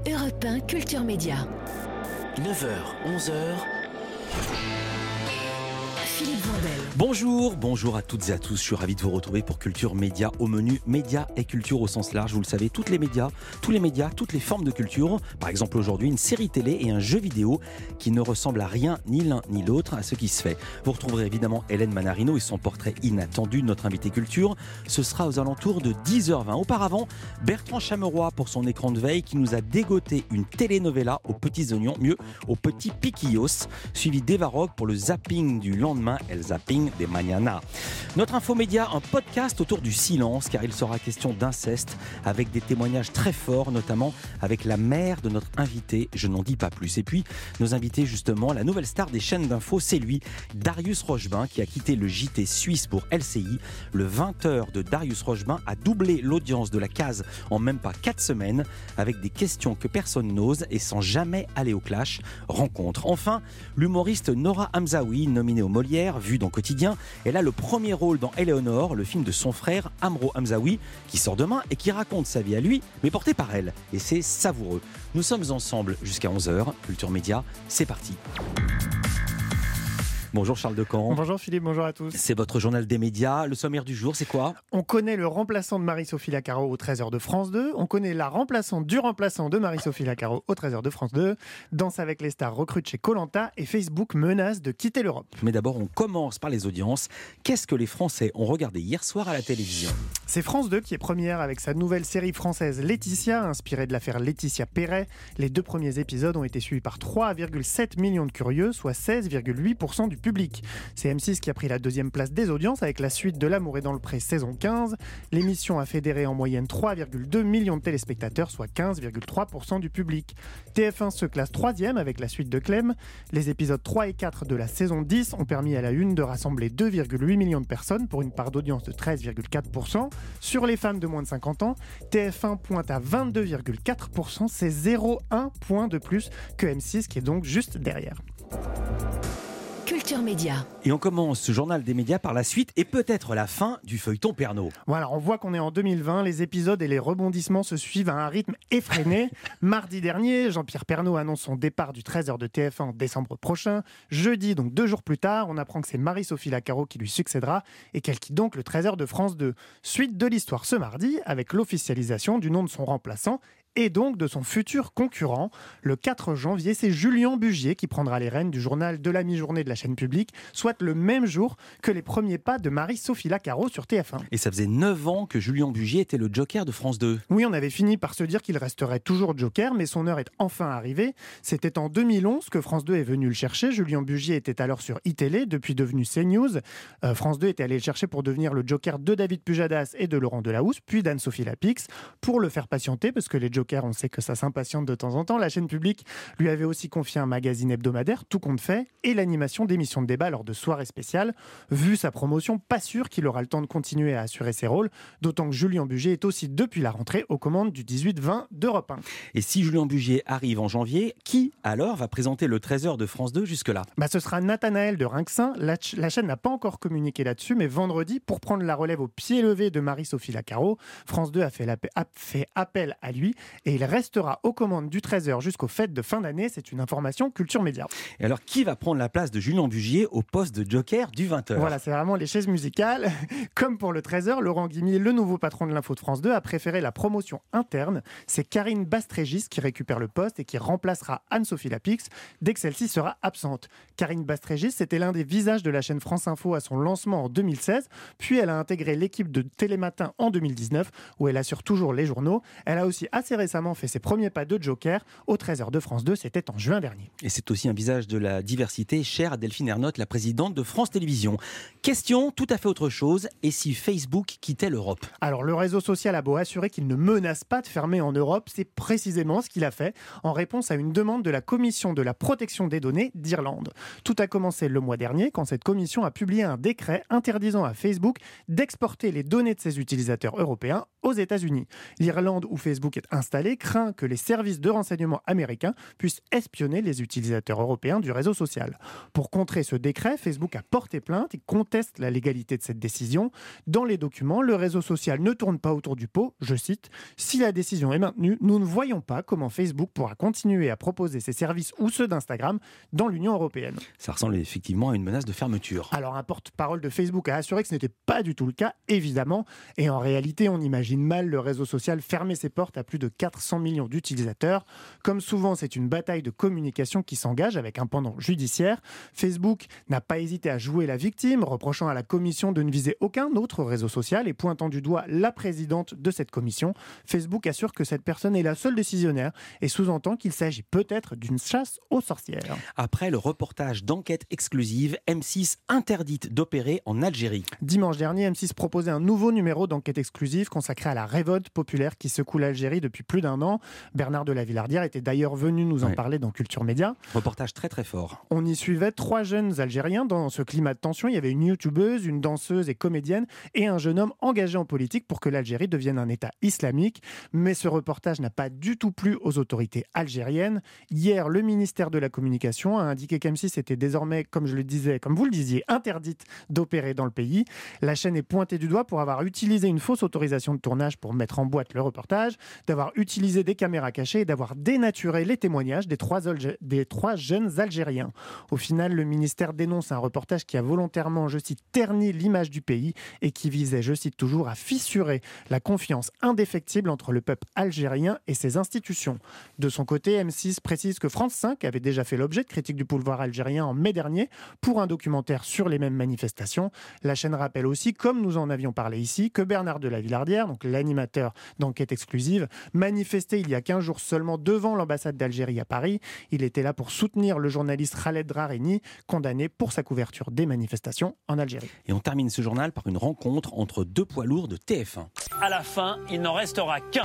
Europe 1 Culture Média. 9h, 11h. Philippe Vandel. Bonjour à toutes et à tous. Je suis ravi de vous retrouver pour Culture Média. Au menu médias et culture au sens large. Vous le savez, tous les médias, toutes les formes de culture. Par exemple aujourd'hui, une série télé et un jeu vidéo qui ne ressemblent à rien, ni l'un ni l'autre, à ce qui se fait. Vous retrouverez évidemment Hélène Manarino et son portrait inattendu de notre invité culture. Ce sera aux alentours de 10h20. Auparavant, Bertrand Chameroy pour son écran de veille qui nous a dégoté une telenovela aux petits oignons, mieux aux petits piquillos, suivi d'Eva Rogue pour le zapping du lendemain, El Zapping des Mañana. Notre infomédia, un podcast autour du silence, car il sera question d'inceste, avec des témoignages très forts, notamment avec la mère de notre invité, je n'en dis pas plus. Et puis, nos invités justement, la nouvelle star des chaînes d'infos, c'est lui, Darius Rochebin, qui a quitté le JT suisse pour LCI. Le 20h de Darius Rochebin a doublé l'audience de la case en même pas 4 semaines, avec des questions que personne n'ose et sans jamais aller au clash. Rencontre. Enfin, l'humoriste Nora Hamzaoui, nominée au Molière, vue dans Quotidien. Elle a le premier rôle dans Éléonore, le film de son frère Amro Hamzaoui, qui sort demain et qui raconte sa vie à lui, mais porté par elle. Et c'est savoureux. Nous sommes ensemble jusqu'à 11h. Culture Média, c'est parti. Bonjour Charles Decamp. Bonjour Philippe, bonjour à tous. C'est votre journal des médias. Le sommaire du jour, c'est quoi ? On connaît le remplaçant de Marie-Sophie Lacaro au 13h de France 2. On connaît la remplaçante du remplaçant de Marie-Sophie Lacaro au 13h de France 2. Danse avec les stars recrute chez Koh-Lanta et Facebook menace de quitter l'Europe. Mais d'abord, on commence par les audiences. Qu'est-ce que les Français ont regardé hier soir à la télévision ? C'est France 2 qui est première avec sa nouvelle série française Laetitia, inspirée de l'affaire Laetitia Perret. Les 2 premiers épisodes ont été suivis par 3,7 millions de curieux, soit 16,8% du public. C'est M6 qui a pris la 2e place des audiences avec la suite de L'amour est dans le pré saison 15. L'émission a fédéré en moyenne 3,2 millions de téléspectateurs, soit 15,3% du public. TF1 se classe 3e avec la suite de Clem. Les épisodes 3 et 4 de la saison 10 ont permis à la une de rassembler 2,8 millions de personnes pour une part d'audience de 13,4%. Sur les femmes de moins de 50 ans, TF1 pointe à 22,4%, c'est 0,1 point de plus que M6 qui est donc juste derrière. Culture Média. Et on commence ce journal des médias par la suite et peut-être la fin du feuilleton Pernaut. Voilà, on voit qu'on est en 2020, les épisodes et les rebondissements se suivent à un rythme effréné. Mardi dernier, Jean-Pierre Pernaut annonce son départ du 13h de TF1 en décembre prochain. Jeudi, donc 2 jours plus tard, on apprend que c'est Marie-Sophie Lacaro qui lui succédera et qu'elle quitte donc le 13h de France 2. Suite de l'histoire ce mardi, avec l'officialisation du nom de son remplaçant et donc de son futur concurrent. Le 4 janvier, c'est Julien Bugier qui prendra les rênes du journal de la mi-journée de la chaîne publique, soit le même jour que les premiers pas de Marie-Sophie Lacaro sur TF1. Et ça faisait 9 ans que Julien Bugier était le joker de France 2. Oui, on avait fini par se dire qu'il resterait toujours joker, mais son heure est enfin arrivée. C'était en 2011 que France 2 est venu le chercher. Julien Bugier était alors sur iTélé, depuis devenu CNews. France 2 était allé le chercher pour devenir le joker de David Pujadas et de Laurent Delahousse, puis d'Anne-Sophie Lapix, pour le faire patienter, parce que les jokers, on sait que ça s'impatiente de temps en temps. La chaîne publique lui avait aussi confié un magazine hebdomadaire, Tout compte fait, et l'animation d'émissions de débat lors de soirées spéciales. Vu sa promotion, pas sûr qu'il aura le temps de continuer à assurer ses rôles, d'autant que Julien Bugier est aussi depuis la rentrée aux commandes du 18-20 d'Europe 1. Et si Julien Bugier arrive en janvier, qui alors va présenter le 13h de France 2 jusque-là ? Ce sera Nathanaël de Rinxin. La chaîne n'a pas encore communiqué là-dessus, mais vendredi, pour prendre la relève au pied levé de Marie-Sophie Lacaro, France 2 a fait appel à lui et il restera aux commandes du 13h jusqu'aux fêtes de fin d'année. C'est une information Culture Média. Et alors, qui va prendre la place de Julien Bugier au poste de joker du 20h ? Voilà, c'est vraiment les chaises musicales. Comme pour le 13h, Laurent Guimier, le nouveau patron de l'info de France 2, a préféré la promotion interne. C'est Karine Bastrégis qui récupère le poste et qui remplacera Anne-Sophie Lapix dès que celle-ci sera absente. Karine Bastrégis, c'était l'un des visages de la chaîne France Info à son lancement en 2016. Puis elle a intégré l'équipe de Télématin en 2019, où elle assure toujours les journaux. Elle a aussi assez récemment fait ses premiers pas de joker au 13h de France 2, c'était en juin dernier. Et c'est aussi un visage de la diversité cher à Delphine Ernotte, la présidente de France Télévisions. Question tout à fait autre chose, et si Facebook quittait l'Europe ? Alors le réseau social a beau assurer qu'il ne menace pas de fermer en Europe, c'est précisément ce qu'il a fait en réponse à une demande de la Commission de la protection des données d'Irlande. Tout a commencé le mois dernier quand cette commission a publié un décret interdisant à Facebook d'exporter les données de ses utilisateurs européens aux États-Unis. L'Irlande, où Facebook est installée, craint que les services de renseignement américains puissent espionner les utilisateurs européens du réseau social. Pour contrer ce décret, Facebook a porté plainte et conteste la légalité de cette décision. Dans les documents, le réseau social ne tourne pas autour du pot. Je cite, « Si la décision est maintenue, nous ne voyons pas comment Facebook pourra continuer à proposer ses services ou ceux d'Instagram dans l'Union européenne. » Ça ressemble effectivement à une menace de fermeture. Alors un porte-parole de Facebook a assuré que ce n'était pas du tout le cas, évidemment. Et en réalité, on imagine mal le réseau social fermer ses portes à plus de 400 millions d'utilisateurs. Comme souvent, c'est une bataille de communication qui s'engage avec un pendant judiciaire. Facebook n'a pas hésité à jouer la victime, reprochant à la commission de ne viser aucun autre réseau social et pointant du doigt la présidente de cette commission. Facebook assure que cette personne est la seule décisionnaire et sous-entend qu'il s'agit peut-être d'une chasse aux sorcières. Après le reportage d'enquête exclusive, M6 interdite d'opérer en Algérie. Dimanche dernier, M6 proposait un nouveau numéro d'enquête exclusive consacré à la révolte populaire qui secoue l'Algérie depuis plus d'un an. Bernard de la Villardière était d'ailleurs venu nous en parler dans Culture Média. Reportage très très fort. On y suivait 3 jeunes Algériens dans ce climat de tension. Il y avait une youtubeuse, une danseuse et comédienne et un jeune homme engagé en politique pour que l'Algérie devienne un État islamique. Mais ce reportage n'a pas du tout plu aux autorités algériennes. Hier, le ministère de la Communication a indiqué qu'M6 était désormais, comme vous le disiez, interdite d'opérer dans le pays. La chaîne est pointée du doigt pour avoir utilisé une fausse autorisation de tournage pour mettre en boîte le reportage, d'avoir utilisé des caméras cachées et d'avoir dénaturé les témoignages des trois jeunes Algériens. Au final, le ministère dénonce un reportage qui a volontairement, je cite, terni l'image du pays et qui visait, je cite toujours, à fissurer la confiance indéfectible entre le peuple algérien et ses institutions. De son côté, M6 précise que France 5 avait déjà fait l'objet de critiques du pouvoir algérien en mai dernier pour un documentaire sur les mêmes manifestations. La chaîne rappelle aussi, comme nous en avions parlé ici, que Bernard de la Villardière, donc l'animateur d'enquête exclusive, manifestait il y a 15 jours seulement devant l'ambassade d'Algérie à Paris. Il était là pour soutenir le journaliste Khaled Drareni, condamné pour sa couverture des manifestations en Algérie. Et on termine ce journal par une rencontre entre 2 poids lourds de TF1. À la fin, il n'en restera qu'un.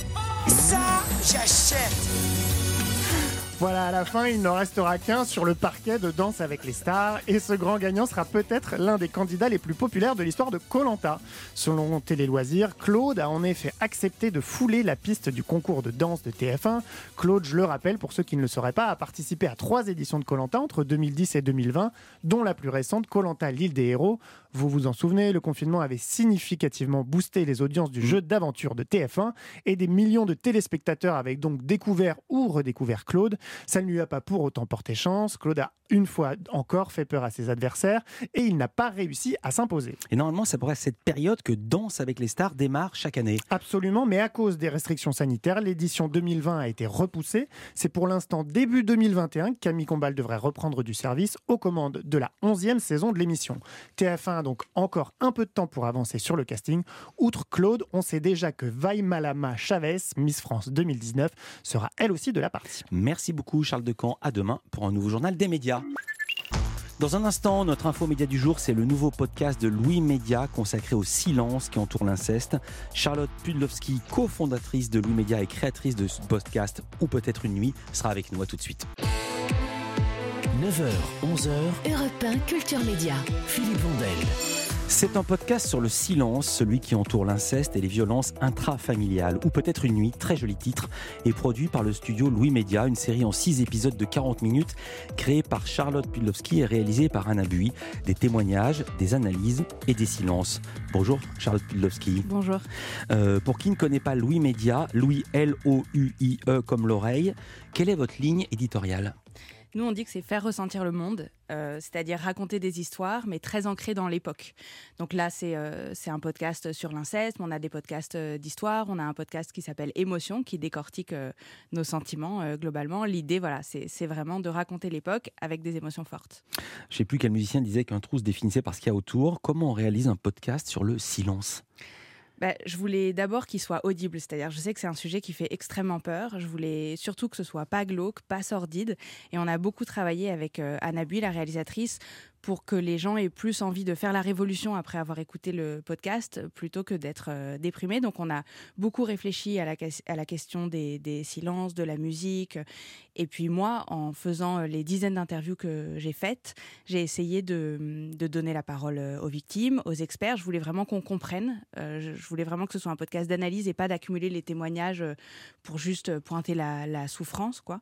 Ça, j'achète. Voilà, à la fin, il n'en restera qu'un sur le parquet de Danse avec les stars. Et ce grand gagnant sera peut-être l'un des candidats les plus populaires de l'histoire de Koh-Lanta. Selon Télé Loisirs, Claude a en effet accepté de fouler la piste du concours de danse de TF1. Claude, je le rappelle, pour ceux qui ne le sauraient pas, a participé à 3 éditions de Koh-Lanta entre 2010 et 2020, dont la plus récente, Koh-Lanta l'île des héros. Vous vous en souvenez, le confinement avait significativement boosté les audiences du jeu d'aventure de TF1 et des millions de téléspectateurs avaient donc découvert ou redécouvert Claude. Ça ne lui a pas pour autant porté chance. Claude a une fois encore fait peur à ses adversaires et il n'a pas réussi à s'imposer. Et normalement, ça pourrait être cette période que Danse avec les stars démarre chaque année. Absolument, mais à cause des restrictions sanitaires, l'édition 2020 a été repoussée. C'est pour l'instant début 2021 que Camille Combal devrait reprendre du service aux commandes de la 11e saison de l'émission. TF1 a donc encore un peu de temps pour avancer sur le casting. Outre Claude, on sait déjà que Vaimalama Chavez, Miss France 2019, sera elle aussi de la partie. Merci beaucoup Charles Decamp, à demain pour un nouveau journal des médias. Dans un instant, notre info média du jour, c'est le nouveau podcast de Louis Média consacré au silence qui entoure l'inceste. Charlotte Pudlowski, cofondatrice de Louis Média et créatrice de ce podcast, ou peut-être une nuit, sera avec nous. À tout de suite. 9h, 11h, Europe 1 Culture Média. Philippe Vandel. C'est un podcast sur le silence, celui qui entoure l'inceste et les violences intrafamiliales, ou peut-être une nuit, très joli titre, est produit par le studio Louis Média, une série en 6 épisodes de 40 minutes, créée par Charlotte Pudlowski et réalisée par Anna Bui. Des témoignages, des analyses et des silences. Bonjour Charlotte Pudlowski. Bonjour. Pour qui ne connaît pas Louis Média, Louis L-O-U-I-E comme l'oreille, quelle est votre ligne éditoriale ? Nous, on dit que c'est faire ressentir le monde, c'est-à-dire raconter des histoires, mais très ancrées dans l'époque. Donc là, c'est un podcast sur l'inceste, mais on a des podcasts d'histoire, on a un podcast qui s'appelle Émotion, qui décortique nos sentiments globalement. L'idée, voilà, c'est vraiment de raconter l'époque avec des émotions fortes. Je ne sais plus quel musicien disait qu'un trou se définissait par ce qu'il y a autour. Comment on réalise un podcast sur le silence ? Je voulais d'abord qu'il soit audible, c'est-à-dire je sais que c'est un sujet qui fait extrêmement peur, je voulais surtout que ce soit pas glauque, pas sordide, et on a beaucoup travaillé avec Anna Bui, la réalisatrice, pour que les gens aient plus envie de faire la révolution après avoir écouté le podcast plutôt que d'être déprimés. Donc on a beaucoup réfléchi à la question des silences, de la musique. Et puis moi, en faisant les dizaines d'interviews que j'ai faites, j'ai essayé de donner la parole aux victimes, aux experts. Je voulais vraiment qu'on comprenne. Je voulais vraiment que ce soit un podcast d'analyse et pas d'accumuler les témoignages pour juste pointer la souffrance, quoi.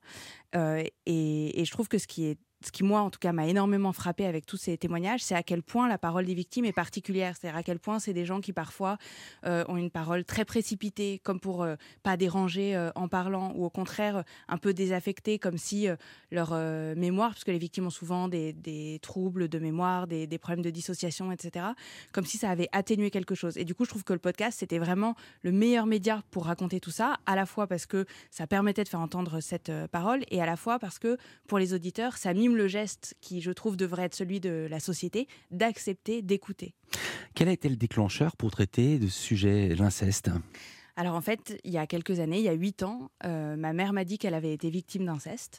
Et je trouve que ce qui, moi, en tout cas, m'a énormément frappé avec tous ces témoignages, c'est à quel point la parole des victimes est particulière. C'est-à-dire à quel point c'est des gens qui, parfois, ont une parole très précipitée, comme pour pas déranger en parlant, ou au contraire, un peu désaffectée, comme si leur mémoire, parce que les victimes ont souvent des troubles de mémoire, des problèmes de dissociation, etc., comme si ça avait atténué quelque chose. Et du coup, je trouve que le podcast, c'était vraiment le meilleur média pour raconter tout ça, à la fois parce que ça permettait de faire entendre cette parole, et à la fois parce que, pour les auditeurs, ça mime le geste qui, je trouve, devrait être celui de la société, d'accepter, d'écouter. Quel a été le déclencheur pour traiter de ce sujet, l'inceste ? Alors en fait, il y a quelques années, il y a 8 ans, ma mère m'a dit qu'elle avait été victime d'inceste,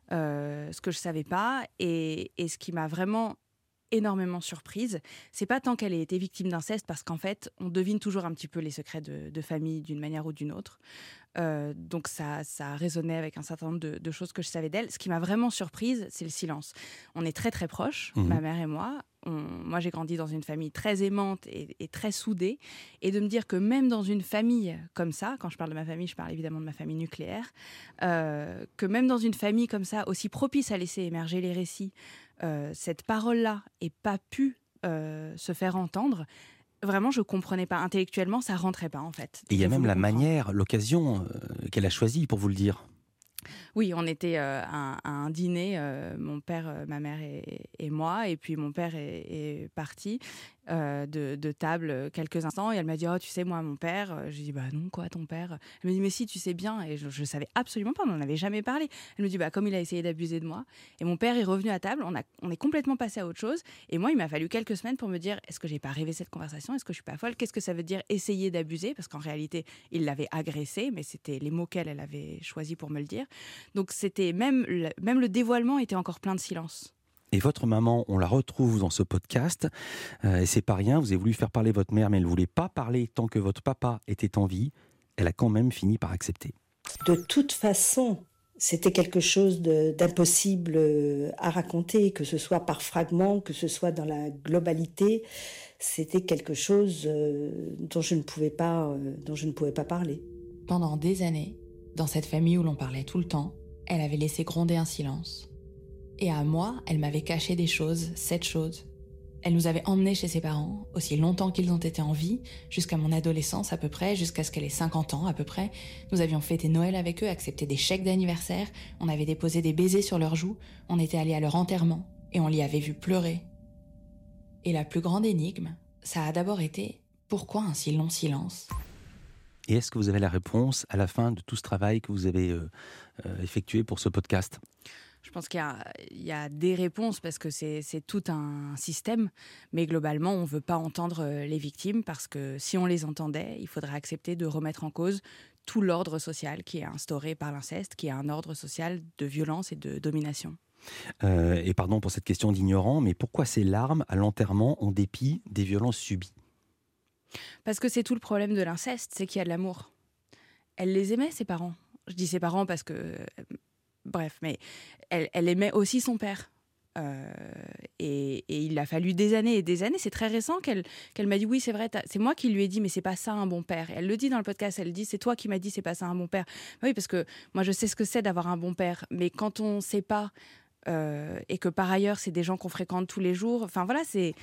ce que je ne savais pas, et ce qui m'a vraiment énormément surprise, c'est pas tant qu'elle ait été victime d'inceste, parce qu'en fait, on devine toujours un petit peu les secrets de famille d'une manière ou d'une autre. Donc ça résonnait avec un certain nombre de choses que je savais d'elle. Ce qui m'a vraiment surprise, c'est le silence. On est très très proches, ma mère et moi. Moi, j'ai grandi dans une famille très aimante et très soudée. Et de me dire que même dans une famille comme ça, quand je parle de ma famille, je parle évidemment de ma famille nucléaire, que même dans une famille comme ça, aussi propice à laisser émerger les récits, cette parole-là n'ait pas pu se faire entendre. Vraiment, je ne comprenais pas. Intellectuellement, ça ne rentrait pas, en fait. Et il y a même la manière, l'occasion qu'elle a choisie pour vous le dire. Oui, on était à un dîner, mon père, ma mère et moi, et puis mon père est parti de table quelques instants, et elle m'a dit « Oh, tu sais, moi, mon père… » Je lui dis « Bah non, quoi, ton père ?» Elle me dit « Mais si, tu sais bien. » Et je ne savais absolument pas, on n'en avait jamais parlé. Elle me dit « Bah comme il a essayé d'abuser de moi. » Et mon père est revenu à table, on est complètement passé à autre chose, et moi, il m'a fallu quelques semaines pour me dire « Est-ce que j'ai pas rêvé cette conversation ? Est-ce que je suis pas folle ? Qu'est-ce que ça veut dire essayer d'abuser ?» Parce qu'en réalité, il l'avait agressée, mais c'était les mots qu'elle avait choisis pour me le dire. Donc c'était même le dévoilement était encore plein de silence. Et votre maman, on la retrouve dans ce podcast, et c'est pas rien, vous avez voulu faire parler votre mère, mais elle ne voulait pas parler tant que votre papa était en vie. Elle a quand même fini par accepter. De toute façon, c'était quelque chose d'impossible à raconter, que ce soit par fragments, que ce soit dans la globalité. C'était quelque chose dont je ne pouvais pas parler. Pendant des années, dans cette famille où l'on parlait tout le temps, elle avait laissé gronder un silence. Et à moi, elle m'avait caché des choses, 7 choses. Elle nous avait emmenés chez ses parents, aussi longtemps qu'ils ont été en vie, jusqu'à mon adolescence à peu près, jusqu'à ce qu'elle ait 50 ans à peu près. Nous avions fêté Noël avec eux, accepté des chèques d'anniversaire, on avait déposé des baisers sur leurs joues, on était allés à leur enterrement, et on l'y avait vu pleurer. Et la plus grande énigme, ça a d'abord été « Pourquoi un si long silence ?» Et est-ce que vous avez la réponse à la fin de tout ce travail que vous avez effectué pour ce podcast ? Je pense qu'il y a des réponses parce que c'est tout un système, mais globalement, on ne veut pas entendre les victimes parce que si on les entendait, il faudrait accepter de remettre en cause tout l'ordre social qui est instauré par l'inceste, qui est un ordre social de violence et de domination. Et pardon pour cette question d'ignorant, mais pourquoi ces larmes à l'enterrement en dépit des violences subies ? Parce que c'est tout le problème de l'inceste, c'est qu'il y a de l'amour. Elle les aimait, ses parents. Je dis ses parents parce que… Bref, mais elle aimait aussi son père. Et il a fallu des années et des années. C'est très récent qu'elle m'a dit « Oui, c'est vrai, c'est moi qui lui ai dit, mais c'est pas ça un bon père. » Et elle le dit dans le podcast, elle dit « C'est toi qui m'as dit, c'est pas ça un bon père. » Oui, parce que moi, je sais ce que c'est d'avoir un bon père. Mais quand on sait pas, et que par ailleurs, c'est des gens qu'on fréquente tous les jours, enfin voilà,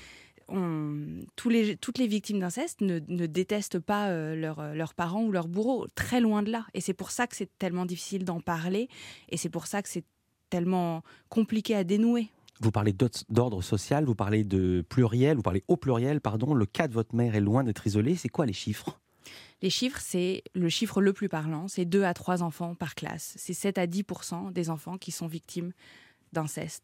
toutes les victimes d'inceste ne détestent pas leurs parents ou leurs bourreaux, très loin de là. Et c'est pour ça que c'est tellement difficile d'en parler, et c'est pour ça que c'est tellement compliqué à dénouer. Vous parlez d'ordre social, vous parlez de pluriel, vous parlez au pluriel, pardon. Le cas de votre mère est loin d'être isolé. C'est quoi les chiffres ? Les chiffres, c'est le chiffre le plus parlant, c'est 2 à 3 enfants par classe. C'est 7 à 10% des enfants qui sont victimes d'inceste.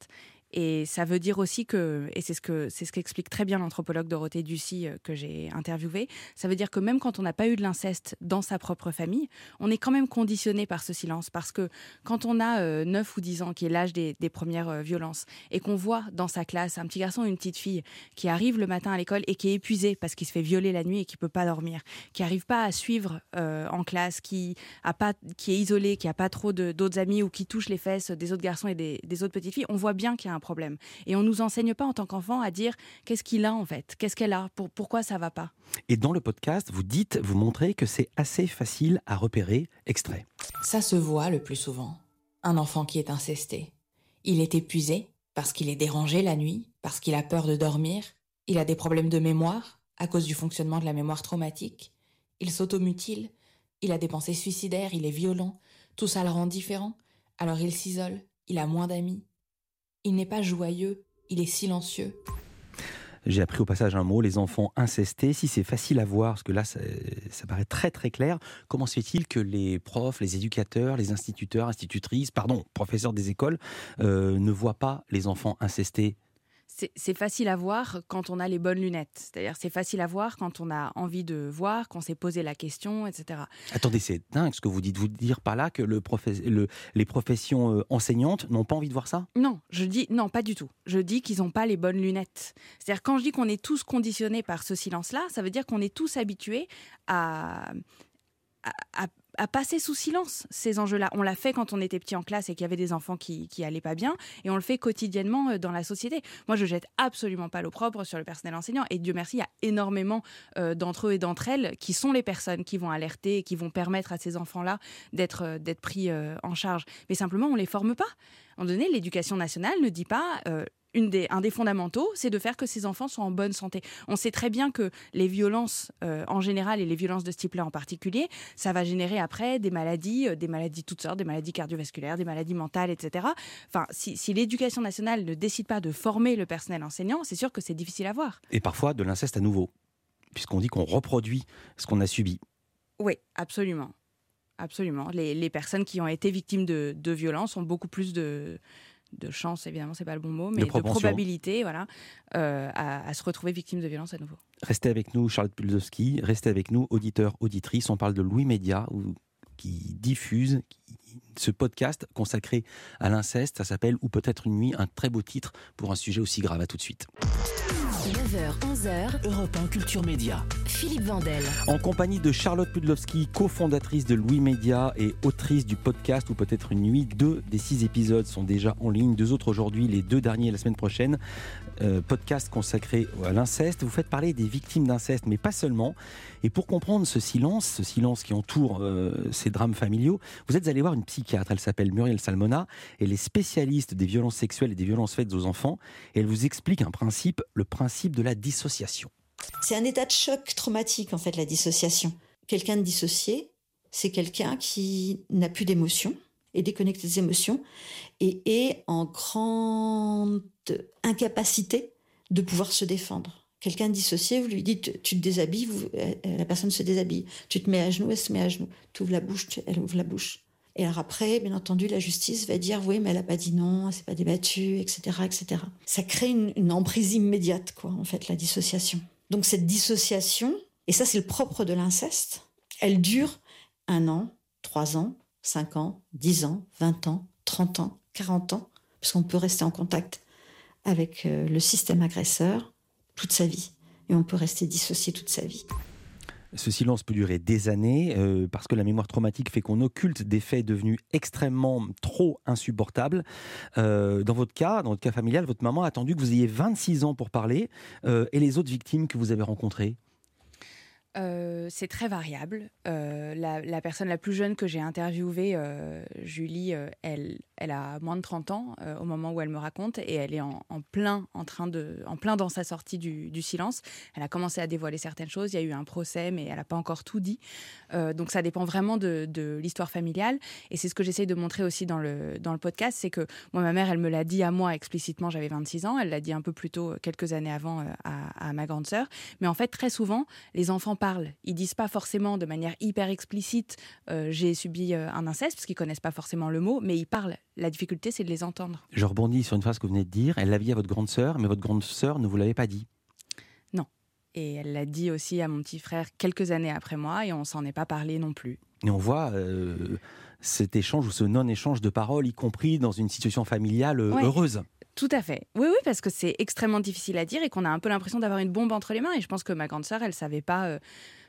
Et ça veut dire aussi que, et c'est ce qu'explique très bien l'anthropologue Dorothée Ducy que j'ai interviewée, ça veut dire que même quand on n'a pas eu de l'inceste dans sa propre famille, on est quand même conditionné par ce silence. Parce que quand on a 9 ou 10 ans, qui est l'âge des premières violences, et qu'on voit dans sa classe un petit garçon ou une petite fille qui arrive le matin à l'école et qui est épuisé parce qu'il se fait violer la nuit et qui ne peut pas dormir, qui n'arrive pas à suivre en classe, qui est isolé, qui n'a pas trop d'autres amis ou qui touche les fesses des autres garçons et des autres petites filles, on voit bien qu'il y a un problème. Et on ne nous enseigne pas en tant qu'enfant à dire qu'est-ce qu'il a en fait, qu'est-ce qu'elle a, pourquoi ça ne va pas. Et dans le podcast, vous montrez que c'est assez facile à repérer. Extrait. Ça se voit le plus souvent. Un enfant qui est incesté. Il est épuisé parce qu'il est dérangé la nuit, parce qu'il a peur de dormir. Il a des problèmes de mémoire à cause du fonctionnement de la mémoire traumatique. Il s'automutile. Il a des pensées suicidaires, il est violent. Tout ça le rend différent. Alors il s'isole, il a moins d'amis. Il n'est pas joyeux, il est silencieux. J'ai appris au passage un mot, les enfants incestés. Si c'est facile à voir, parce que là, ça paraît très très clair, comment se fait-il que les profs, les éducateurs, les instituteurs, institutrices, professeurs des écoles, ne voient pas les enfants incestés ? C'est facile à voir quand on a les bonnes lunettes. C'est-à-dire, c'est facile à voir quand on a envie de voir, qu'on s'est posé la question, etc. Attendez, c'est dingue ce que vous dites. Vous dire par là que les professions enseignantes n'ont pas envie de voir ça ? Non, je dis non, pas du tout. Je dis qu'ils n'ont pas les bonnes lunettes. C'est-à-dire, quand je dis qu'on est tous conditionnés par ce silence-là, ça veut dire qu'on est tous habitués à passer sous silence ces enjeux-là. On l'a fait quand on était petit en classe et qu'il y avait des enfants qui allaient pas bien, et on le fait quotidiennement dans la société. Moi, je jette absolument pas l'opprobre sur le personnel enseignant, et Dieu merci, il y a énormément d'entre eux et d'entre elles qui sont les personnes qui vont alerter et qui vont permettre à ces enfants-là d'être pris en charge. Mais simplement, on les forme pas. À un moment donné, l'éducation nationale ne dit pas... un des fondamentaux, c'est de faire que ces enfants soient en bonne santé. On sait très bien que les violences en général et les violences de ce type-là en particulier, ça va générer après des maladies de toutes sortes, des maladies cardiovasculaires, des maladies mentales, etc. Enfin, si l'éducation nationale ne décide pas de former le personnel enseignant, c'est sûr que c'est difficile à voir. Et parfois de l'inceste à nouveau, puisqu'on dit qu'on reproduit ce qu'on a subi. Oui, absolument. Absolument. Les personnes qui ont été victimes de violences ont beaucoup plus de chance, évidemment, c'est pas le bon mot, mais de probabilité, voilà, à se retrouver victime de violence à nouveau. Restez avec nous, Charlotte Pudlowski, restez avec nous, auditeurs, auditrices. On parle de Louis Média, qui diffuse ce podcast consacré à l'inceste. Ça s'appelle Ou peut-être une nuit, un très beau titre pour un sujet aussi grave. À tout de suite. 9h, 11h, Europe 1 Culture Média. Philippe Vandel. En compagnie de Charlotte Pudlowski, cofondatrice de Louis Média et autrice du podcast Ou peut-être une nuit. 2 des 6 épisodes sont déjà en ligne, 2 autres aujourd'hui, les 2 derniers la semaine prochaine. Podcast consacré à l'inceste. Vous faites parler des victimes d'inceste, mais pas seulement. Et pour comprendre ce silence qui entoure ces drames familiaux, vous êtes allé voir une psychiatre. Elle s'appelle Muriel Salmona. Elle est spécialiste des violences sexuelles et des violences faites aux enfants. Et elle vous explique le principe de la dissociation. C'est un état de choc traumatique, en fait, la dissociation. Quelqu'un de dissocié, c'est quelqu'un qui n'a plus d'émotions, est déconnecté des émotions et est en grande incapacité de pouvoir se défendre. Quelqu'un de dissocié, vous lui dites tu te déshabilles, la personne se déshabille. Tu te mets à genoux, elle se met à genoux. Tu ouvres la bouche, elle ouvre la bouche. Et alors après, bien entendu, la justice va dire oui, mais elle n'a pas dit non, elle s'est pas débattue, etc., etc. Ça crée une emprise immédiate, quoi, en fait, la dissociation. Donc cette dissociation, et ça c'est le propre de l'inceste, elle dure 1 an, 3 ans, 5 ans, 10 ans, 20 ans, 30 ans, 40 ans, parce qu'on peut rester en contact avec le système agresseur toute sa vie. Et on peut rester dissocié toute sa vie. Ce silence peut durer des années parce que la mémoire traumatique fait qu'on occulte des faits devenus extrêmement trop insupportables. Dans votre cas familial, votre maman a attendu que vous ayez 26 ans pour parler. Et les autres victimes que vous avez rencontrées ? C'est très variable. La personne la plus jeune que j'ai interviewée, Julie, elle a moins de 30 ans au moment où elle me raconte, et elle est en plein dans sa sortie du silence. Elle a commencé à dévoiler certaines choses, il y a eu un procès, mais elle n'a pas encore tout dit. Donc ça dépend vraiment de l'histoire familiale, et c'est ce que j'essaye de montrer aussi dans le podcast, c'est que moi, ma mère, elle me l'a dit à moi explicitement, j'avais 26 ans, elle l'a dit un peu plus tôt, quelques années avant, à ma grande sœur. Mais en fait, très souvent, les enfants parlent. Ils disent pas forcément de manière hyper explicite j'ai subi un inceste, parce qu'ils connaissent pas forcément le mot, mais ils parlent La difficulté, c'est de les entendre. Je rebondis sur une phrase que vous venez de dire. Elle l'a dit à votre grande sœur, mais votre grande sœur ne vous l'avait pas dit. Non. Et elle l'a dit aussi à mon petit frère quelques années après moi, et on s'en est pas parlé non plus. Et on voit cet échange ou ce non-échange de paroles, y compris dans une situation familiale heureuse. Tout à fait. Oui, parce que c'est extrêmement difficile à dire et qu'on a un peu l'impression d'avoir une bombe entre les mains. Et je pense que ma grande sœur, elle savait pas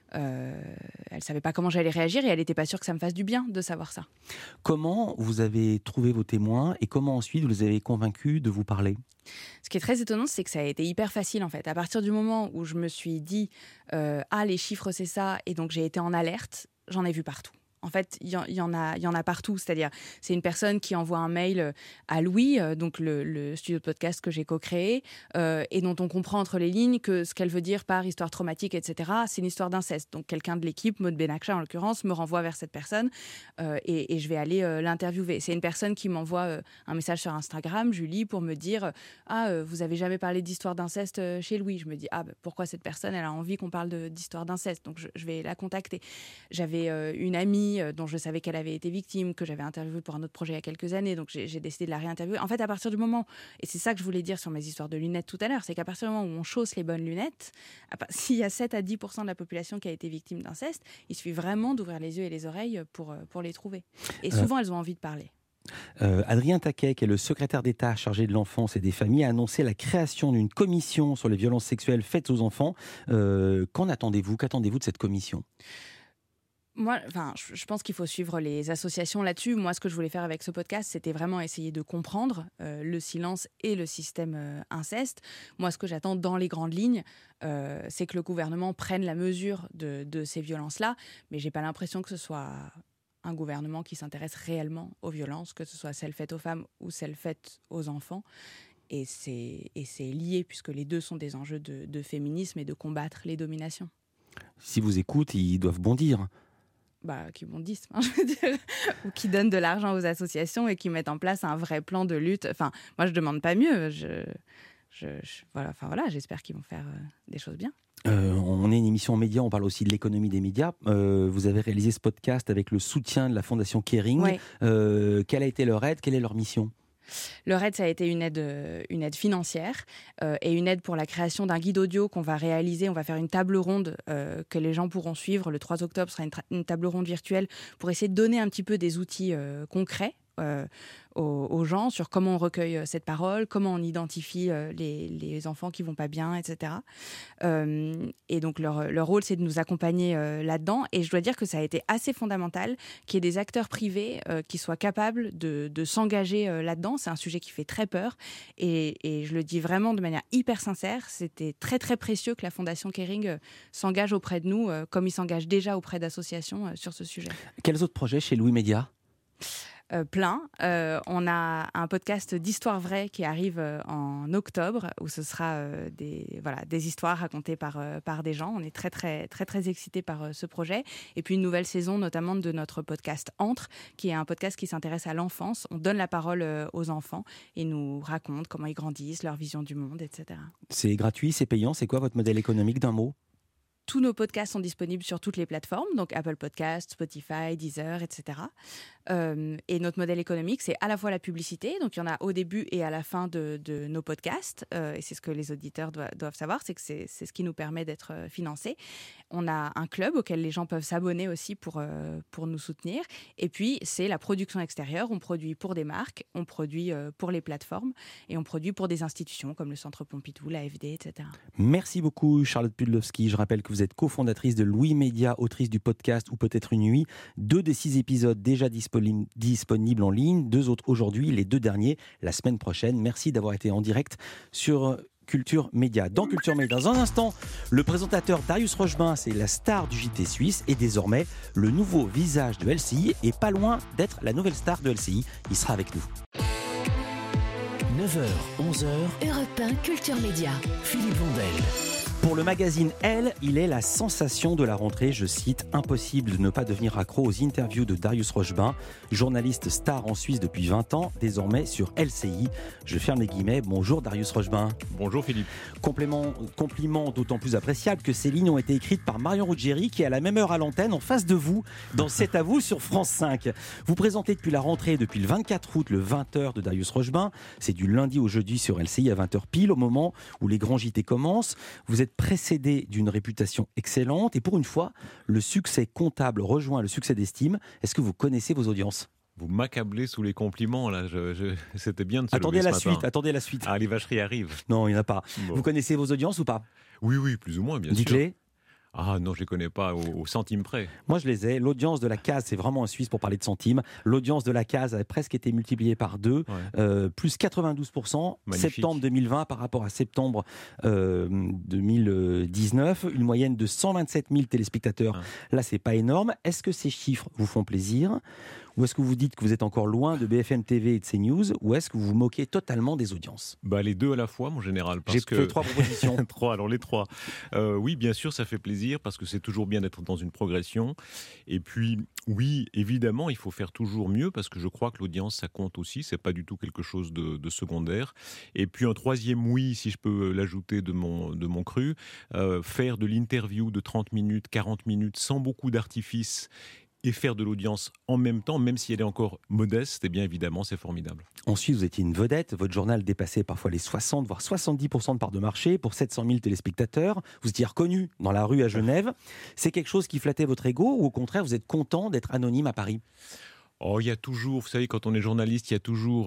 comment j'allais réagir et elle n'était pas sûre que ça me fasse du bien de savoir ça. Comment vous avez trouvé vos témoins et comment ensuite vous les avez convaincus de vous parler ? Ce qui est très étonnant, c'est que ça a été hyper facile en fait. À partir du moment où je me suis dit les chiffres c'est ça, et donc j'ai été en alerte, j'en ai vu partout. En fait, il y en a partout. C'est-à-dire, c'est une personne qui envoie un mail à Louis, donc le studio de podcast que j'ai co-créé, et dont on comprend entre les lignes que ce qu'elle veut dire par histoire traumatique, etc., c'est une histoire d'inceste. Donc, quelqu'un de l'équipe, Maud Benakcha en l'occurrence, me renvoie vers cette personne et je vais aller l'interviewer. C'est une personne qui m'envoie un message sur Instagram, Julie, pour me dire « Ah, vous avez jamais parlé d'histoire d'inceste chez Louis ?» Je me dis « Ah, pourquoi cette personne, elle a envie qu'on parle d'histoire d'inceste ?» Donc, je vais la contacter. J'avais une amie dont je savais qu'elle avait été victime, que j'avais interviewée pour un autre projet il y a quelques années, donc j'ai décidé de la réinterviewer. En fait, à partir du moment, et c'est ça que je voulais dire sur mes histoires de lunettes tout à l'heure, c'est qu'à partir du moment où on chausse les bonnes lunettes, s'il y a 7 à 10% de la population qui a été victime d'inceste, il suffit vraiment d'ouvrir les yeux et les oreilles pour les trouver. Et souvent, elles ont envie de parler. Adrien Taquet, qui est le secrétaire d'État chargé de l'enfance et des familles, a annoncé la création d'une commission sur les violences sexuelles faites aux enfants. Qu'attendez-vous de cette commission ? Moi, je pense qu'il faut suivre les associations là-dessus. Moi, ce que je voulais faire avec ce podcast, c'était vraiment essayer de comprendre le silence et le système inceste. Moi, ce que j'attends dans les grandes lignes, c'est que le gouvernement prenne la mesure de ces violences-là. Mais j'ai pas l'impression que ce soit un gouvernement qui s'intéresse réellement aux violences, que ce soit celles faites aux femmes ou celles faites aux enfants. Et c'est lié, puisque les deux sont des enjeux de féminisme et de combattre les dominations. Si vous écoutent, ils doivent bondir. Qui bondissent, je veux dire, ou qui donnent de l'argent aux associations et qui mettent en place un vrai plan de lutte. Enfin, moi, je demande pas mieux. Voilà, j'espère qu'ils vont faire des choses bien. On est une émission média, on parle aussi de l'économie des médias. Vous avez réalisé ce podcast avec le soutien de la Fondation Kering. Ouais. Quelle a été leur aide ? Quelle est leur mission ? Leur aide, ça a été une aide financière et une aide pour la création d'un guide audio qu'on va réaliser. On va faire une table ronde que les gens pourront suivre. Le 3 octobre sera une table ronde virtuelle pour essayer de donner un petit peu des outils concrets aux gens sur comment on recueille cette parole, comment on identifie les enfants qui vont pas bien, etc. Et donc leur rôle, c'est de nous accompagner là-dedans. Et je dois dire que ça a été assez fondamental qu'il y ait des acteurs privés qui soient capables de s'engager là-dedans. C'est un sujet qui fait très peur. Et je le dis vraiment de manière hyper sincère, c'était très très précieux que la Fondation Kering s'engage auprès de nous, comme il s'engage déjà auprès d'associations sur ce sujet. Quels autres projets chez Louis Média ? Plein. On a un podcast d'histoire vraie qui arrive en octobre où ce sera des histoires racontées par des gens. On est très très très très excités par ce projet. Et puis une nouvelle saison notamment de notre podcast Entre, qui est un podcast qui s'intéresse à l'enfance. On donne la parole aux enfants et nous raconte comment ils grandissent, leur vision du monde, etc. C'est gratuit, c'est payant. C'est quoi votre modèle économique d'un mot ? Tous nos podcasts sont disponibles sur toutes les plateformes, donc Apple Podcasts, Spotify, Deezer, etc. Et notre modèle économique, c'est à la fois la publicité, donc il y en a au début et à la fin de nos podcasts, et c'est ce que les auditeurs doivent savoir, c'est que c'est ce qui nous permet d'être financés. On a un club auquel les gens peuvent s'abonner aussi pour nous soutenir. Et puis, c'est la production extérieure. On produit pour des marques, on produit pour les plateformes et on produit pour des institutions comme le Centre Pompidou, l'AFD, etc. Merci beaucoup, Charlotte Pudlowski. Je rappelle que vous êtes cofondatrice de Louis Média, autrice du podcast Ou peut-être une nuit. 2 des 6 épisodes déjà disponibles en ligne. 2 autres aujourd'hui, les 2 derniers la semaine prochaine. Merci d'avoir été en direct sur Culture Média. Dans Culture Média, dans un instant, le présentateur Darius Rochebin, c'est la star du JT Suisse et désormais le nouveau visage de LCI est pas loin d'être la nouvelle star de LCI. Il sera avec nous. 9h, 11h, Europe 1 Culture Média. Philippe Vandel. Pour le magazine Elle, il est la sensation de la rentrée. Je cite, impossible de ne pas devenir accro aux interviews de Darius Rochebin, journaliste star en Suisse depuis 20 ans, désormais sur LCI. Je ferme les guillemets. Bonjour Darius Rochebin. Bonjour Philippe. Compliment d'autant plus appréciable que ces lignes ont été écrites par Marion Ruggieri, qui est à la même heure à l'antenne, en face de vous, dans C'est à vous sur France 5. Vous présentez depuis la rentrée, depuis le 24 août, le 20h de Darius Rochebin. C'est du lundi au jeudi sur LCI à 20h pile, au moment où les grands JT commencent. Vous êtes précédé d'une réputation excellente et pour une fois, le succès comptable rejoint le succès d'estime. Est-ce que vous connaissez vos audiences ? Vous m'accablez sous les compliments, là. C'était bien de se Attendez lever la ce matin. Attendez la suite. Ah, les vacheries arrivent. Non, il n'y en a pas. Bon. Vous connaissez vos audiences ou pas ? Oui, plus ou moins, bien sûr. Dites-les. Ah non, je ne les connais pas au centime près. Moi, je les ai. L'audience de la case, c'est vraiment un Suisse pour parler de centimes. L'audience de la case a presque été multipliée par 2, plus 92%, Magnifique. septembre 2020 par rapport à septembre 2019. Une moyenne de 127 000 téléspectateurs. Là, c'est pas énorme. Est-ce que ces chiffres vous font plaisir ? Ou est-ce que vous dites que vous êtes encore loin de BFM TV et de CNews ? Ou est-ce que vous vous moquez totalement des audiences ? Les deux à la fois, mon général. J'ai fait 3 propositions. Alors les 3. Oui, bien sûr, ça fait plaisir parce que c'est toujours bien d'être dans une progression. Et puis, oui, évidemment, il faut faire toujours mieux parce que je crois que l'audience, ça compte aussi. C'est pas du tout quelque chose de secondaire. Et puis, un troisième oui, si je peux l'ajouter de mon cru, faire de l'interview de 30 minutes, 40 minutes, sans beaucoup d'artifice et faire de l'audience en même temps, même si elle est encore modeste, eh bien évidemment, c'est formidable. Ensuite, vous étiez une vedette. Votre journal dépassait parfois les 60, voire 70% de part de marché pour 700 000 téléspectateurs. Vous étiez reconnu dans la rue à Genève. C'est quelque chose qui flattait votre ego ou au contraire, vous êtes content d'être anonyme à Paris ? Il y a toujours, vous savez, quand on est journaliste, il y a toujours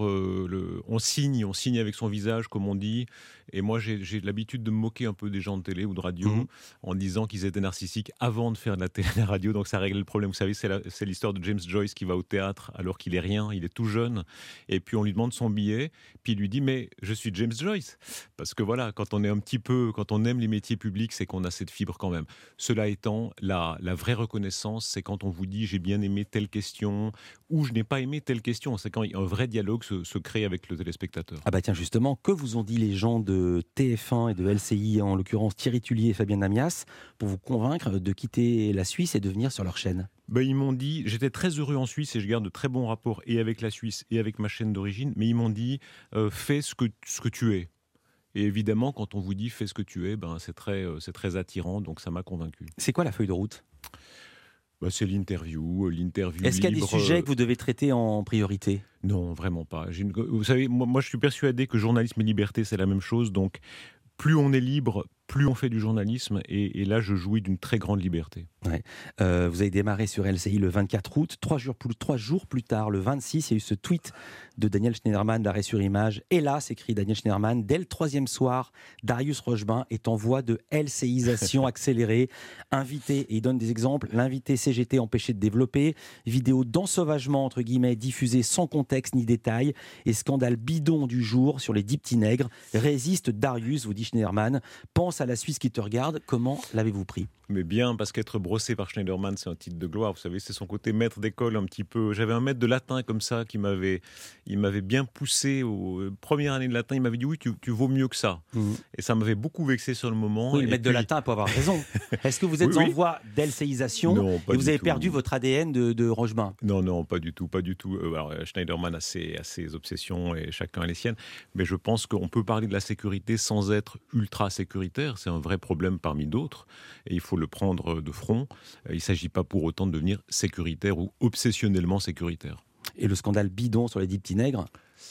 on signe avec son visage, comme on dit. Et moi, j'ai l'habitude de me moquer un peu des gens de télé ou de radio en disant qu'ils étaient narcissiques avant de faire de la télé et de la radio. Donc ça règle le problème. Vous savez, c'est l'histoire de James Joyce qui va au théâtre alors qu'il est rien, il est tout jeune. Et puis on lui demande son billet, puis il lui dit mais je suis James Joyce. Parce que voilà, quand on aime les métiers publics, c'est qu'on a cette fibre quand même. Cela étant, la vraie reconnaissance, c'est quand on vous dit j'ai bien aimé telle question ou je n'ai pas aimé telle question. C'est quand un vrai dialogue se crée avec le téléspectateur. Ah bah tiens, justement, que vous ont dit les gens de TF1 et de LCI, en l'occurrence Thierry Tullier et Fabien Amias, pour vous convaincre de quitter la Suisse et de venir sur leur chaîne ? Ils m'ont dit, j'étais très heureux en Suisse et je garde de très bons rapports et avec la Suisse et avec ma chaîne d'origine, mais ils m'ont dit, fais ce que tu es. Et évidemment, quand on vous dit fais ce que tu es, c'est très attirant, donc ça m'a convaincu. C'est quoi la feuille de route ? C'est l'interview Est-ce qu'il y a des sujets que vous devez traiter en priorité ? Non, vraiment pas. Vous savez, moi je suis persuadé que journalisme et liberté, c'est la même chose. Donc, plus on est libre, plus on fait du journalisme. Et là, je jouis d'une très grande liberté. Ouais. Vous avez démarré sur LCI le 24 août. 3 jours plus tard, le 26, il y a eu ce tweet de Daniel Schneiderman d'Arrêt sur Image. Et là, s'écrit Daniel Schneiderman, dès le 3e soir, Darius Rochebin est en voie de LCIsation accélérée. Invité, et il donne des exemples, l'invité CGT empêché de développer, vidéo d'ensauvagement, entre guillemets, diffusée sans contexte ni détail, et scandale bidon du jour sur les 10 petits nègres. Résiste Darius, vous dit Schneiderman, pense à la Suisse qui te regarde. Comment l'avez-vous pris ? Mais bien, parce qu'être brossé par Schneiderman, c'est un titre de gloire. Vous savez, c'est son côté maître d'école un petit peu. J'avais un maître de latin comme ça il m'avait bien poussé aux premières années de latin. Il m'avait dit oui, tu vaux mieux que ça. Et ça m'avait beaucoup vexé sur le moment. Oui, le maître de latin peut avoir raison. Est-ce que vous êtes en voie d'LCIsation et vous avez perdu votre ADN de Rochebin ? Non, pas du tout. Alors, Schneiderman a ses obsessions et chacun a les siennes. Mais je pense qu'on peut parler de la sécurité sans être ultra sécuritaire. C'est un vrai problème parmi d'autres. Et il faut le prendre de front. Il ne s'agit pas pour autant de devenir sécuritaire ou obsessionnellement sécuritaire. Et le scandale bidon sur les 10 petits nègres ?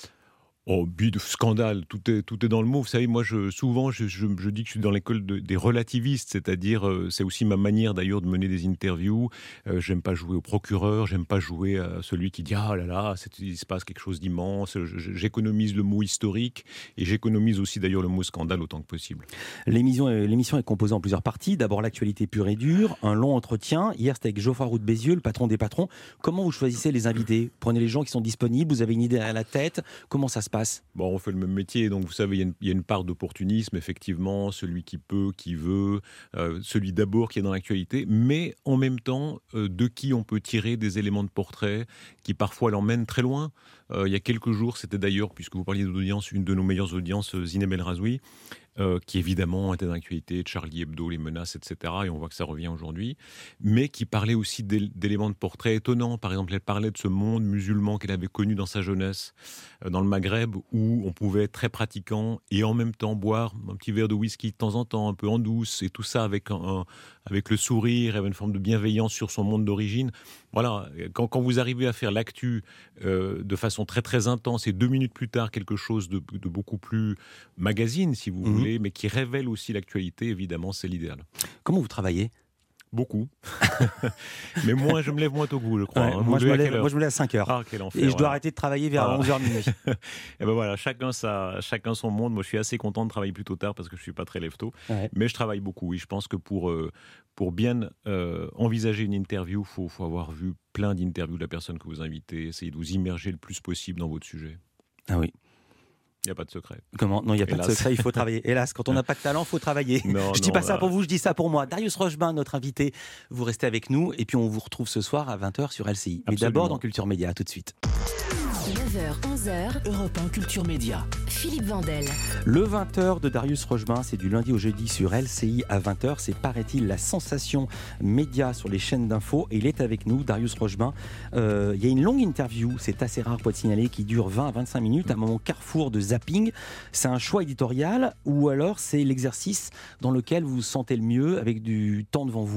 Scandale, tout est dans le mot. Vous savez, moi, souvent, je dis que je suis dans l'école des relativistes, c'est-à-dire, c'est aussi ma manière d'ailleurs de mener des interviews. J'aime pas jouer au procureur, j'aime pas jouer à celui qui dit « Ah là là, il se passe quelque chose d'immense ». J'économise le mot historique et j'économise aussi d'ailleurs le mot scandale autant que possible. L'émission est composée en plusieurs parties. D'abord, l'actualité pure et dure, un long entretien. Hier, c'était avec Geoffroy Roux de Bézieux, le patron des patrons. Comment vous choisissez les invités ? Prenez les gens qui sont disponibles, vous avez une idée à la tête. Comment ça se passe ? On fait le même métier, donc vous savez, il y a une part d'opportunisme, effectivement, celui qui peut, qui veut, celui d'abord qui est dans l'actualité, mais en même temps, de qui on peut tirer des éléments de portrait qui parfois l'emmènent très loin. Il y a quelques jours, c'était d'ailleurs, puisque vous parliez d'audience, une de nos meilleures audiences, Zineb El Razoui. qui évidemment était d'actualité, Charlie Hebdo, les menaces, etc. Et on voit que ça revient aujourd'hui, mais qui parlait aussi d'éléments de portrait étonnants. Par exemple, elle parlait de ce monde musulman qu'elle avait connu dans sa jeunesse, dans le Maghreb, où on pouvait être très pratiquant et en même temps boire un petit verre de whisky de temps en temps, un peu en douce, et tout ça avec le sourire, avec une forme de bienveillance sur son monde d'origine. Voilà, quand vous arrivez à faire l'actu de façon très très intense et 2 minutes plus tard quelque chose de beaucoup plus magazine, si vous voulez, mais qui révèle aussi l'actualité, évidemment, c'est l'idéal. Comment vous travaillez ? Beaucoup. Mais moi, je me lève moins tôt que vous, je crois. Ouais, moi, je me lève à 5h. Ah, quel enfer, et je dois arrêter de travailler vers 11h minuit. Et ben voilà, chacun son monde. Moi, je suis assez content de travailler plus tard parce que je ne suis pas très lève-tôt. Ouais. Mais je travaille beaucoup, oui. Je pense que pour bien envisager une interview, il faut avoir vu plein d'interviews de la personne que vous invitez, essayer de vous immerger le plus possible dans votre sujet. Ah oui. Il n'y a pas de secret. Comment ? Non, il n'y a pas de secret, il faut travailler. Hélas, quand on n'a pas de talent, il faut travailler. Je dis pas ça pour vous, je dis ça pour moi. Darius Rochebin, notre invité, vous restez avec nous et puis on vous retrouve ce soir à 20h sur LCI. Mais d'abord dans Culture Média, tout de suite. 9h, 11h, Europe 1 Culture Média. Philippe Vandel. Le 20h de Darius Rochebin, c'est du lundi au jeudi sur LCI à 20h. C'est, paraît-il, la sensation média sur les chaînes d'infos. Et il est avec nous, Darius Rochebin. Il y a une longue interview, c'est assez rare pour être signalé, qui dure 20 à 25 minutes, un moment carrefour de zapping. C'est un choix éditorial ou alors c'est l'exercice dans lequel vous vous sentez le mieux avec du temps devant vous ?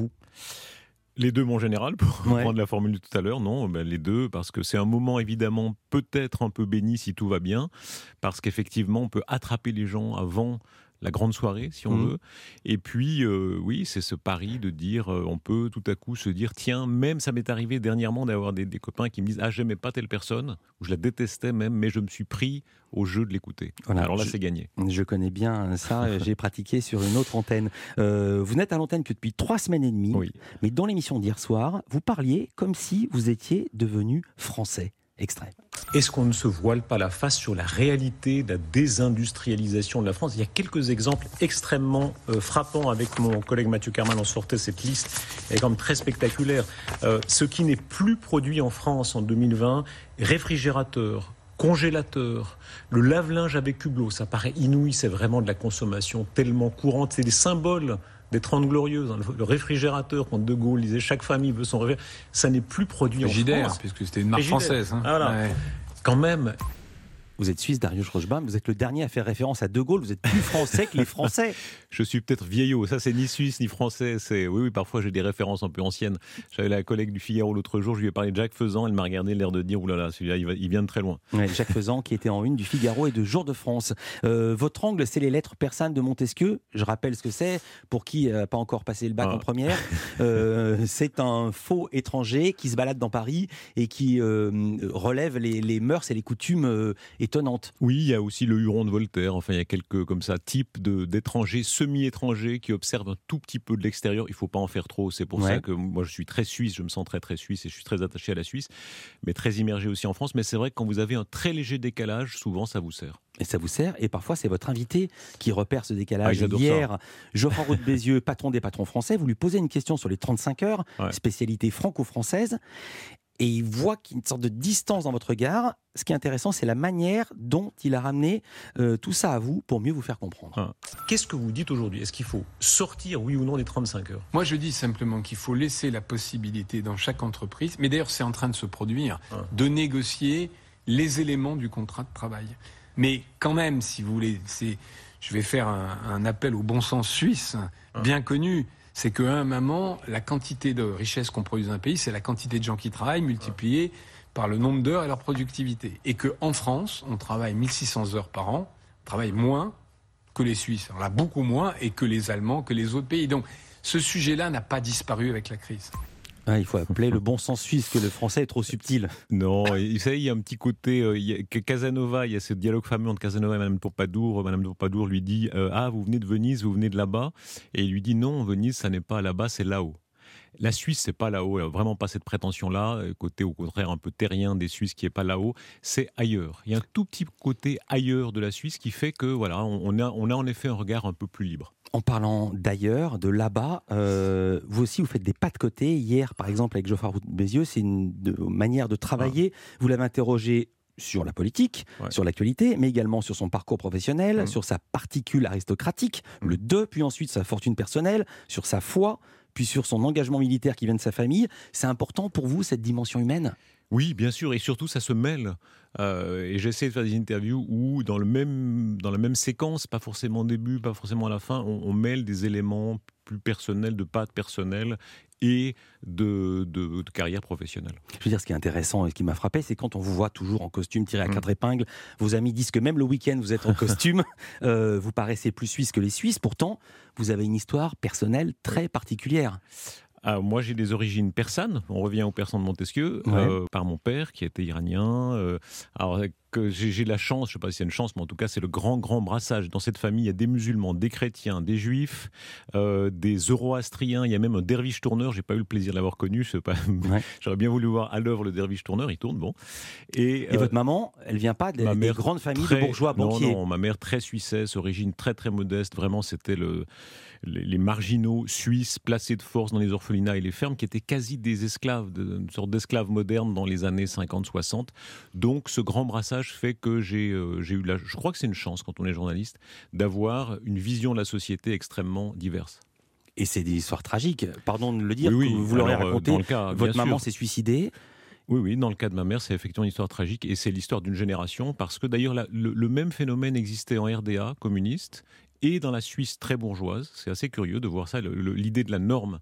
Les deux, mon général, pour reprendre la formule de tout à l'heure, non, les deux, parce que c'est un moment évidemment peut-être un peu béni si tout va bien, parce qu'effectivement on peut attraper les gens avant la grande soirée, si on veut. Et puis, oui, c'est ce pari de dire, on peut tout à coup se dire, tiens, même ça m'est arrivé dernièrement d'avoir des copains qui me disent, ah, j'aimais pas telle personne, ou je la détestais même, mais je me suis pris au jeu de l'écouter. Voilà, alors là, c'est gagné. Je connais bien ça, j'ai pratiqué sur une autre antenne. Vous n'êtes à l'antenne que depuis 3 semaines et demie, mais dans l'émission d'hier soir, vous parliez comme si vous étiez devenu français. Extrait. Est-ce qu'on ne se voile pas la face sur la réalité de la désindustrialisation de la France ? Il y a quelques exemples extrêmement frappants. Avec mon collègue Mathieu Kerman, on sortait cette liste. Elle est quand même très spectaculaire. Ce qui n'est plus produit en France en 2020, réfrigérateur, congélateur, le lave-linge avec hublot, ça paraît inouï, c'est vraiment de la consommation tellement courante. C'est des symboles des 30 Glorieuses, le réfrigérateur, quand De Gaulle disait chaque famille veut son réfrigérateur, ça n'est plus produit en France. Puisque c'était une marque française. Voilà. Ouais. Quand même. Vous êtes suisse, Darius Rochebin, vous êtes le dernier à faire référence à De Gaulle, vous êtes plus français que les Français. Je suis peut-être vieillot, ça c'est ni suisse ni français, oui, parfois j'ai des références un peu anciennes. J'avais la collègue du Figaro l'autre jour, je lui ai parlé de Jacques Faisan, elle m'a regardé l'air de dire, oulala, celui-là il vient de très loin. Ouais, Jacques Faisan qui était en une du Figaro et de Jour de France. Votre angle, c'est les lettres persanes de Montesquieu, je rappelle ce que c'est, pour qui n'a pas encore passé le bac en première. C'est un faux étranger qui se balade dans Paris et qui relève les mœurs et les coutumes étonnantes. Oui, il y a aussi le Huron de Voltaire, enfin il y a quelques comme ça types d'étrangers, semi-étrangers qui observent un tout petit peu de l'extérieur, il ne faut pas en faire trop, c'est pour ça que moi je suis très suisse, je me sens très très suisse et je suis très attaché à la Suisse, mais très immergé aussi en France, mais c'est vrai que quand vous avez un très léger décalage, souvent ça vous sert. Et ça vous sert, et parfois c'est votre invité qui repère ce décalage. Hier, Geoffroy Roux de Bézieux, patron des patrons français, vous lui posez une question sur les 35 heures, spécialité franco-française, et il voit qu'il y a une sorte de distance dans votre regard. Ce qui est intéressant, c'est la manière dont il a ramené tout ça à vous pour mieux vous faire comprendre. Qu'est-ce que vous dites aujourd'hui ? Est-ce qu'il faut sortir, oui ou non, des 35 heures ? Moi, je dis simplement qu'il faut laisser la possibilité dans chaque entreprise, mais d'ailleurs c'est en train de se produire, de négocier les éléments du contrat de travail. Mais quand même, si vous voulez, je vais faire un appel au bon sens suisse, bien connu. C'est qu'à un moment, la quantité de richesse qu'on produit dans un pays, c'est la quantité de gens qui travaillent multipliée par le nombre d'heures et leur productivité. Et qu'en France, on travaille 1600 heures par an, on travaille moins que les Suisses. On a beaucoup moins et que les Allemands, que les autres pays. Donc ce sujet-là n'a pas disparu avec la crise. Il faut appeler le bon sens suisse, que le français est trop subtil. Non, vous savez, il y a un petit côté... Casanova, il y a ce dialogue fameux entre Casanova et Madame de Pompadour. Madame de Pompadour lui dit « Ah, vous venez de Venise, vous venez de là-bas ?» Et il lui dit « Non, Venise, ça n'est pas là-bas, c'est là-haut. » La Suisse, c'est pas là-haut, elle n'a vraiment pas cette prétention-là. Côté, au contraire, un peu terrien des Suisses qui est pas là-haut, c'est ailleurs. Il y a un tout petit côté ailleurs de la Suisse qui fait que, voilà, on a en effet un regard un peu plus libre. En parlant d'ailleurs, de là-bas, vous aussi, vous faites des pas de côté. Hier, par exemple, avec Geoffroy Roux de Bézieux, c'est une manière de travailler. Vous l'avez interrogé sur la politique, sur l'actualité, mais également sur son parcours professionnel, sur sa particule aristocratique, le 2, puis ensuite sa fortune personnelle, sur sa foi, puis sur son engagement militaire qui vient de sa famille. C'est important pour vous, cette dimension humaine ? Oui, bien sûr, et surtout ça se mêle. Et j'essaie de faire des interviews où dans la même séquence, pas forcément au début, pas forcément à la fin, on mêle des éléments plus personnels, de pattes personnelles et de carrière professionnelle. Je veux dire, ce qui est intéressant et ce qui m'a frappé, c'est quand on vous voit toujours en costume tiré à 4 épingles, vos amis disent que même le week-end vous êtes en costume, vous paraissez plus suisse que les Suisses, pourtant vous avez une histoire personnelle très particulière. Moi, j'ai des origines persanes. On revient aux persans de Montesquieu, par mon père qui était iranien. Alors que j'ai la chance, je ne sais pas si c'est une chance, mais en tout cas, c'est le grand brassage. Dans cette famille, il y a des musulmans, des chrétiens, des juifs, des zoroastriens. Il y a même un derviche tourneur. Je n'ai pas eu le plaisir de l'avoir connu. J'aurais bien voulu voir à l'œuvre le derviche tourneur. Il tourne, bon. Et votre maman, elle ne vient pas des grandes familles de bourgeois banquiers? Non, ma mère très suissesse, origine très très modeste. Vraiment, c'était les marginaux suisses placés de force dans les orphelinats et les fermes qui étaient quasi des esclaves, une sorte d'esclaves modernes dans les années 50-60. Donc ce grand brassage fait que j'ai eu je crois que c'est une chance quand on est journaliste, d'avoir une vision de la société extrêmement diverse. Et c'est des histoires tragiques, pardon de le dire, vous l'aurez raconté, votre maman s'est suicidée. Oui, dans le cas de ma mère, c'est effectivement une histoire tragique et c'est l'histoire d'une génération parce que d'ailleurs le même phénomène existait en RDA communiste et dans la Suisse très bourgeoise. C'est assez curieux de voir ça, l'idée de la norme.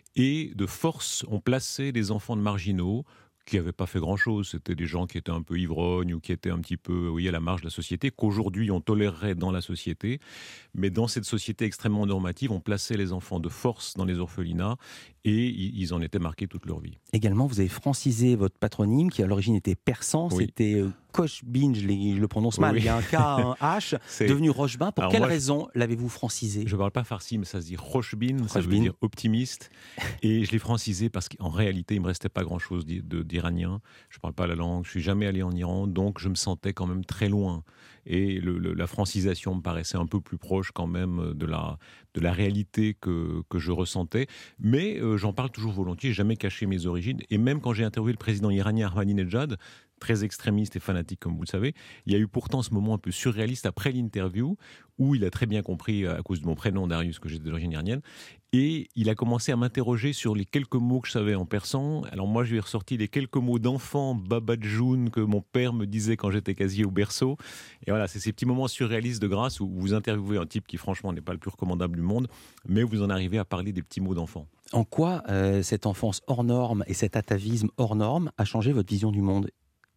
Et de force, on plaçait les enfants de marginaux qui n'avaient pas fait grand-chose. C'était des gens qui étaient un peu ivrognes ou qui étaient un petit peu à la marge de la société, qu'aujourd'hui on tolérerait dans la société. Mais dans cette société extrêmement normative, on plaçait les enfants de force dans les orphelinats et ils en étaient marqués toute leur vie. Également, vous avez francisé votre patronyme qui à l'origine était persan, c'était Khochbin, je le prononce mal, il y a un K, un H, devenu Rochebin. Pour quelle raison l'avez-vous francisé? Je ne parle pas farsi, mais ça se dit Khochbin, ça veut dire optimiste. Et je l'ai francisé parce qu'en réalité, il ne me restait pas grand-chose d'iranien. Je ne parle pas la langue, je ne suis jamais allé en Iran, donc je me sentais quand même très loin. Et la francisation me paraissait un peu plus proche quand même de la réalité que je ressentais. Mais j'en parle toujours volontiers, j'ai jamais caché mes origines. Et même quand j'ai interviewé le président iranien Ahmadinejad, très extrémiste et fanatique comme vous le savez, il y a eu pourtant ce moment un peu surréaliste après l'interview où il a très bien compris à cause de mon prénom Darius que j'étais d'origine iranienne et il a commencé à m'interroger sur les quelques mots que je savais en persan. Alors moi je lui ai ressorti les quelques mots d'enfant babadjoun que mon père me disait quand j'étais quasi au berceau et voilà, c'est ces petits moments surréalistes de grâce où vous interviewez un type qui franchement n'est pas le plus recommandable du monde mais vous en arrivez à parler des petits mots d'enfant. En quoi cette enfance hors norme et cet atavisme hors norme a changé votre vision du monde?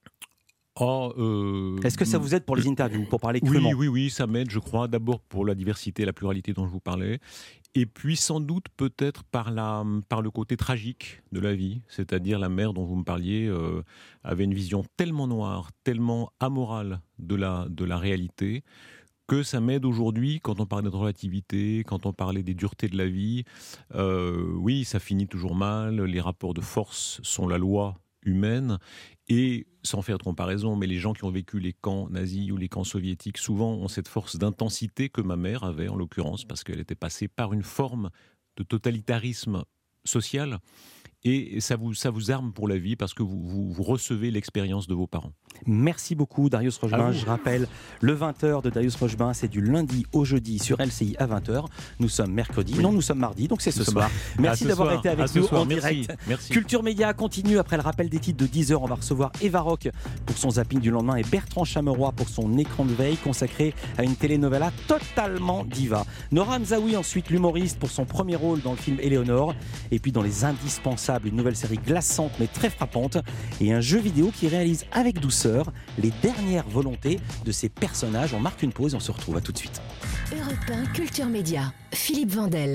Est-ce que ça vous aide pour les interviews, pour parler crûment? Oui, ça m'aide, je crois. D'abord pour la diversité, la pluralité dont je vous parlais. Et puis sans doute peut-être par le côté tragique de la vie. C'est-à-dire la mère dont vous me parliez avait une vision tellement noire, tellement amorale de la réalité que ça m'aide aujourd'hui quand on parlait de relativité, quand on parlait des duretés de la vie. Oui, ça finit toujours mal. Les rapports de force sont la loi humaine. Et sans faire de comparaison, mais les gens qui ont vécu les camps nazis ou les camps soviétiques, souvent ont cette force d'intensité que ma mère avait, en l'occurrence, parce qu'elle était passée par une forme de totalitarisme social. Et ça vous arme pour la vie parce que vous recevez l'expérience de vos parents. Merci beaucoup Darius Rochebin. Je rappelle, le 20h de Darius Rochebin, c'est du lundi au jeudi sur LCI à 20h. Nous sommes mercredi, non nous sommes mardi, donc c'est ce soir. Merci d'avoir été avec nous en direct. Merci. Culture Média continue après le rappel des titres de 10h. On va recevoir Eva Rock pour son zapping du lendemain et Bertrand Chameroy pour son écran de veille consacré à une telenovela totalement diva. Nora Mzaoui ensuite, l'humoriste pour son premier rôle dans le film Éléonore. Et puis dans les indispensables, une nouvelle série glaçante mais très frappante et un jeu vidéo qui réalise avec douceur les dernières volontés de ses personnages. On marque une pause et on se retrouve, à tout de suite. Europe 1 Culture Média, Philippe Vandel.